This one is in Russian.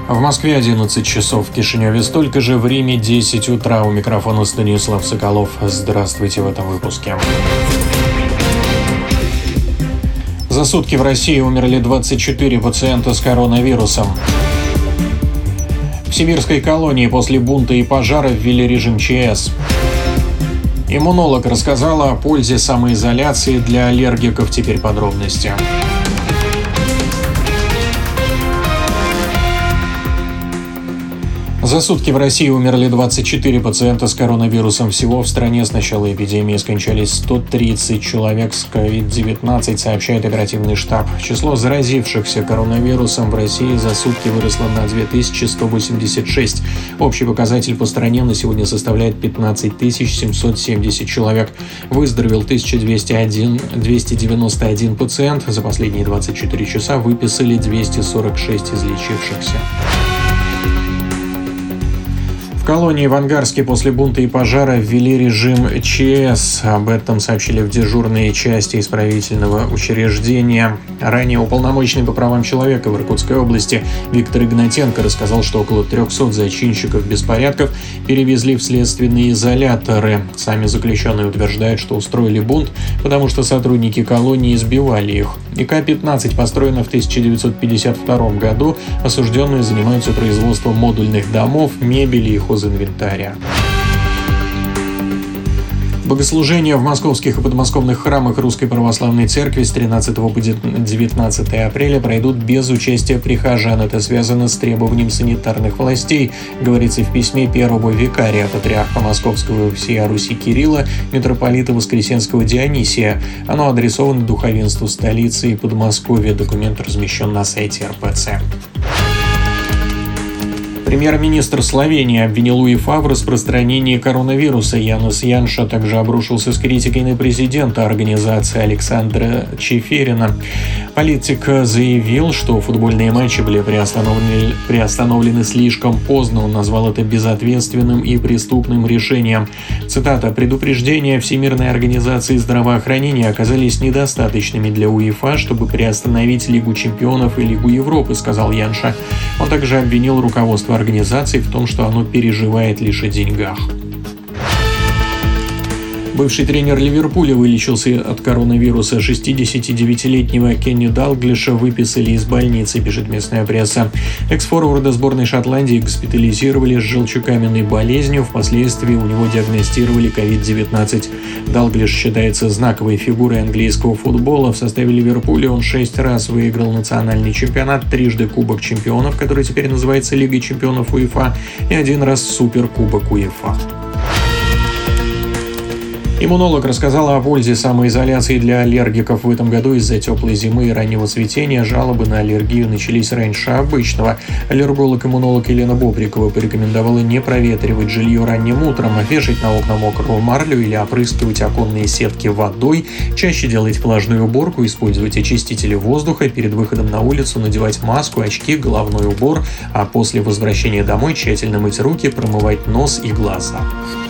В Москве 11 часов, в Кишиневе столько же, в Риме 10 утра. У микрофона Станислав Соколов. Здравствуйте в этом выпуске. За сутки в России умерли 24 пациента с коронавирусом. В сибирской колонии после бунта и пожара ввели режим ЧС. Иммунолог рассказала о пользе самоизоляции для аллергиков. Теперь подробности. За сутки в России умерли 24 пациента с коронавирусом. Всего в стране с начала эпидемии скончались 130 человек с COVID-19, сообщает оперативный штаб. Число заразившихся коронавирусом в России за сутки выросло на 2186. Общий показатель по стране на сегодня составляет 15 770 человек. Выздоровел 1291 пациент. За последние 24 часа выписали 246 излечившихся. В колонии в Ангарске после бунта и пожара ввели режим ЧС. Об этом сообщили в дежурной части исправительного учреждения. Ранее уполномоченный по правам человека в Иркутской области Виктор Игнатенко рассказал, что около 300 зачинщиков беспорядков перевезли в следственные изоляторы. Сами заключенные утверждают, что устроили бунт, потому что сотрудники колонии избивали их. ИК-15 построена в 1952 году. Осужденные занимаются производством модульных домов, мебели и хозинвентаря. Богослужения в московских и подмосковных храмах Русской Православной Церкви с 13 по 19 апреля пройдут без участия прихожан. Это связано с требованием санитарных властей, говорится в письме первого викария патриарха Московского и всея Руси Кирилла, митрополита Воскресенского Дионисия. Оно адресовано духовенству столицы и Подмосковья. Документ размещен на сайте РПЦ. Премьер-министр Словении обвинил УЕФА в распространении коронавируса. Янус Янша также обрушился с критикой на президента организации Александра Чеферина. Политик заявил, что футбольные матчи были приостановлены слишком поздно. Он назвал это безответственным и преступным решением. Цитата: «Предупреждения Всемирной организации здравоохранения оказались недостаточными для УЕФА, чтобы приостановить Лигу чемпионов и Лигу Европы», — сказал Янша. Он также обвинил руководство организации в том, что оно переживает лишь о деньгах. Бывший тренер Ливерпуля вылечился от коронавируса. 69-летнего Кенни Далглиша выписали из больницы, пишет местная пресса. Экс-форварда сборной Шотландии госпитализировали с желчекаменной болезнью. Впоследствии у него диагностировали COVID-19. Далглиш считается знаковой фигурой английского футбола. В составе Ливерпуля он 6 раз выиграл национальный чемпионат, трижды Кубок чемпионов, который теперь называется Лигой чемпионов УЕФА, и 1 раз Суперкубок УЕФА. Иммунолог рассказала о пользе самоизоляции для аллергиков. В этом году из-за теплой зимы и раннего цветения жалобы на аллергию начались раньше обычного. Аллерголог-иммунолог Елена Бобрикова порекомендовала не проветривать жилье ранним утром, а вешать на окна мокрую марлю или опрыскивать оконные сетки водой, чаще делать влажную уборку, использовать очистители воздуха, перед выходом на улицу надевать маску, очки, головной убор, а после возвращения домой тщательно мыть руки, промывать нос и глаза.